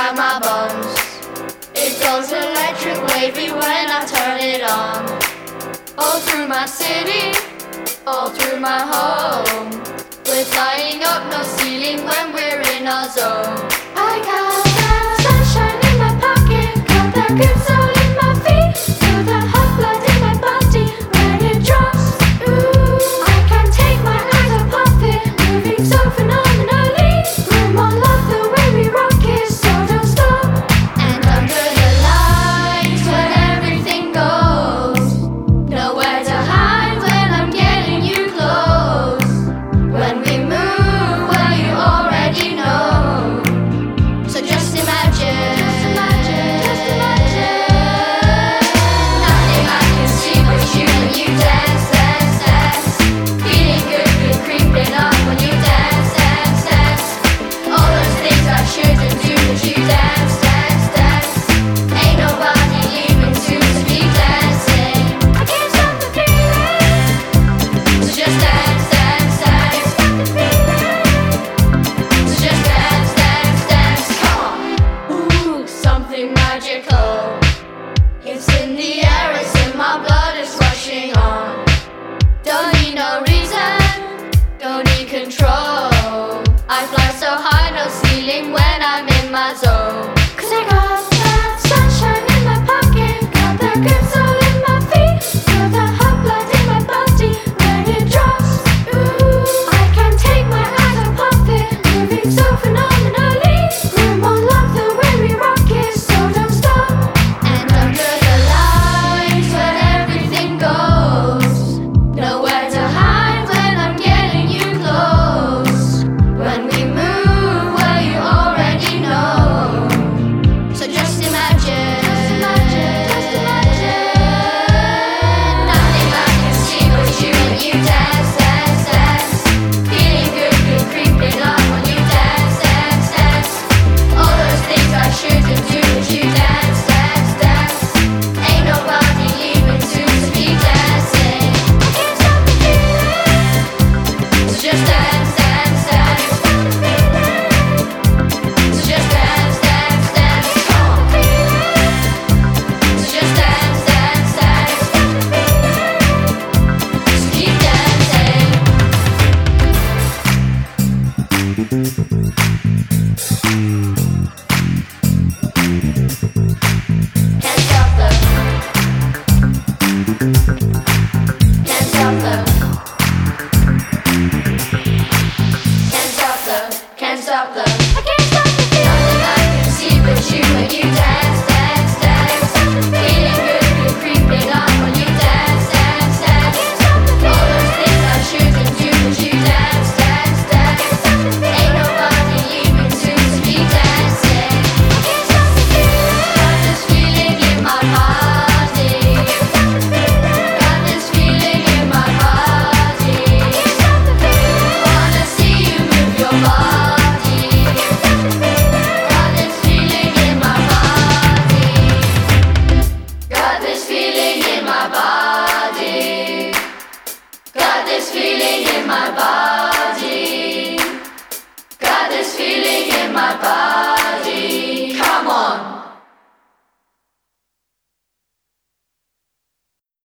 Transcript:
inside my bones. It goes electric wavy when I turn it on. All through my city, all through my home. We're flying up, no ceiling when we're in our zone. I got that sunshine in my pocket, got that good soul in my feet, feel that hot blood in my body when it drops. Ooh, I can't take my eyes off it, moving so phenomenally. Room on love, the way we rock it, so don't stop. And under the lights where everything goes, nowhere to hide when I'm getting you close. When we move, well you already know. So just imagine, just imagine, just imagine. Nothing I can see but you when you dance, dance, dance. Feeling good, good creeping up when you dance, dance, dance. All those things I shouldn't do, but you dance, dance, dance. Ain't nobody leaving soon to be dancing. I can't stop the feeling. So just dance, dance, dance. Can't stop the feeling. So just dance, dance, dance. Come on. Ooh, something magical. It's in the air, it's in my blood, it's rushing on. Don't need no reason, don't need control. I fly so high, no ceiling when I'm in my zone.